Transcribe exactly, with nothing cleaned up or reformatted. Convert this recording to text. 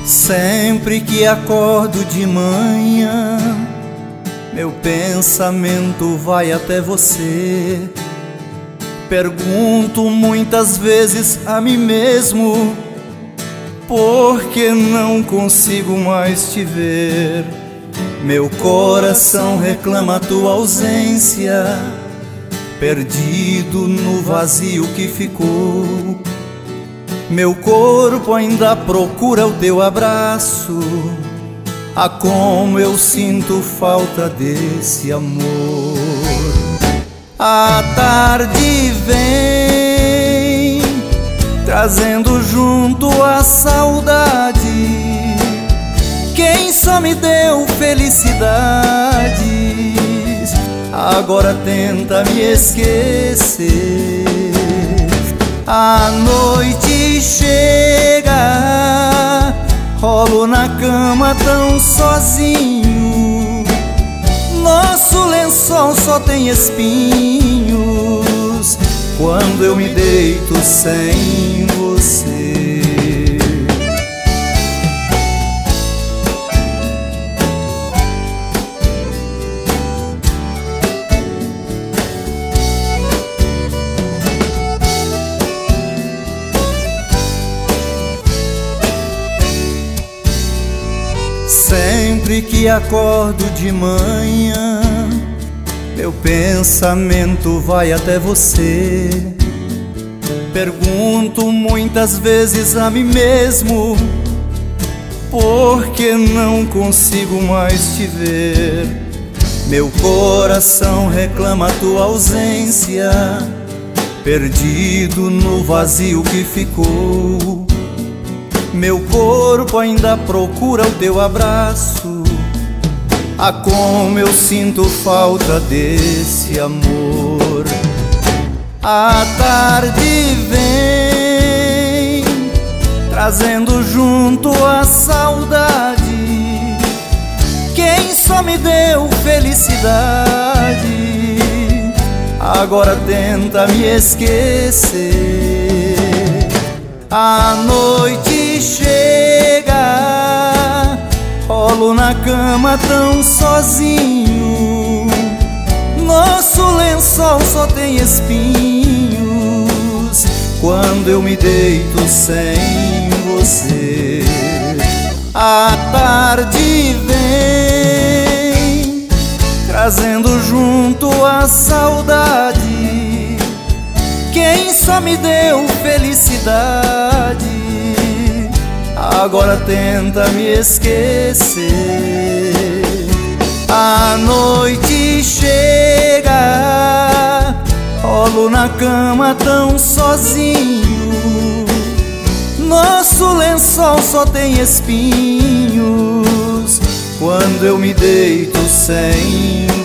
Sempre que acordo de manhã, meu pensamento vai até você. Pergunto muitas vezes a mim mesmo, por que não consigo mais te ver? Meu coração reclama tua ausência, perdido no vazio que ficou. Meu corpo ainda procura o teu abraço. Ah, como eu sinto falta desse amor. A tarde vem, trazendo junto a saudade. Quem só me deu felicidades, agora tenta me esquecer. A noite chega, rolo na cama tão sozinho. Nosso lençol só tem espinhos quando eu me deito sem você. Sempre que acordo de manhã, meu pensamento vai até você. Pergunto muitas vezes a mim mesmo, por que não consigo mais te ver? Meu coração reclama tua ausência, perdido no vazio que ficou. Meu corpo ainda procura o teu abraço. Ah, como eu sinto falta desse amor. A tarde vem, trazendo junto a saudade. Quem só me deu felicidade, agora tenta me esquecer. A noite chega, rolo na cama tão sozinho. Nosso lençol só tem espinhos quando eu me deito sem você. A tarde vem, trazendo junto a saudade. Quem só me deu felicidade, agora tenta me esquecer. A noite chega, rolo na cama tão sozinho. Nosso lençol só tem espinhos quando eu me deito sem